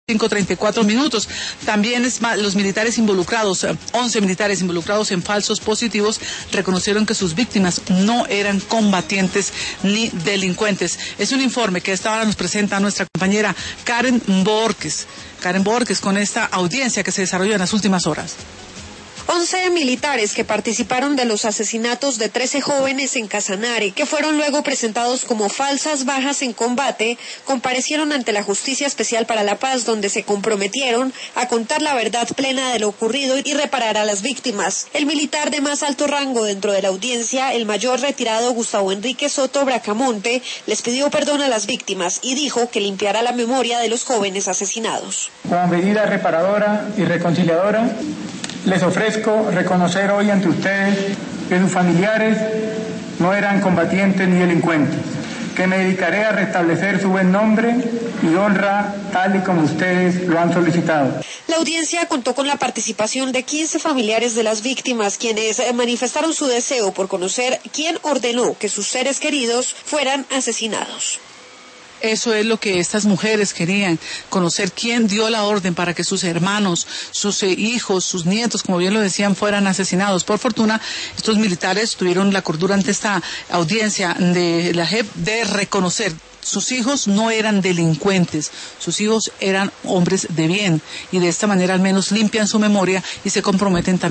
5:34. También los militares involucrados, 11 militares involucrados en falsos positivos, reconocieron que sus víctimas no eran combatientes ni delincuentes. Es un informe que a esta hora nos presenta nuestra compañera Karen Borges. Karen Borges, con esta audiencia que se desarrolló en las últimas horas. 11 militares que participaron de los asesinatos de 13 jóvenes en Casanare, que fueron luego presentados como falsas bajas en combate, comparecieron ante la Justicia Especial para la Paz, donde se comprometieron a contar la verdad plena de lo ocurrido y reparar a las víctimas. El militar de más alto rango dentro de la audiencia, el mayor retirado Gustavo Enrique Soto Bracamonte, les pidió perdón a las víctimas y dijo que limpiará la memoria de los jóvenes asesinados. Como medida reparadora y reconciliadora, les ofrezco reconocer hoy ante ustedes que sus familiares no eran combatientes ni delincuentes, que me dedicaré a restablecer su buen nombre y honra tal y como ustedes lo han solicitado. La audiencia contó con la participación de 15 familiares de las víctimas, quienes manifestaron su deseo por conocer quién ordenó que sus seres queridos fueran asesinados. Eso es lo que estas mujeres querían, conocer quién dio la orden para que sus hermanos, sus hijos, sus nietos, como bien lo decían, fueran asesinados. Por fortuna, estos militares tuvieron la cordura ante esta audiencia de la JEP de reconocer. Sus hijos no eran delincuentes, sus hijos eran hombres de bien, y de esta manera al menos limpian su memoria y se comprometen también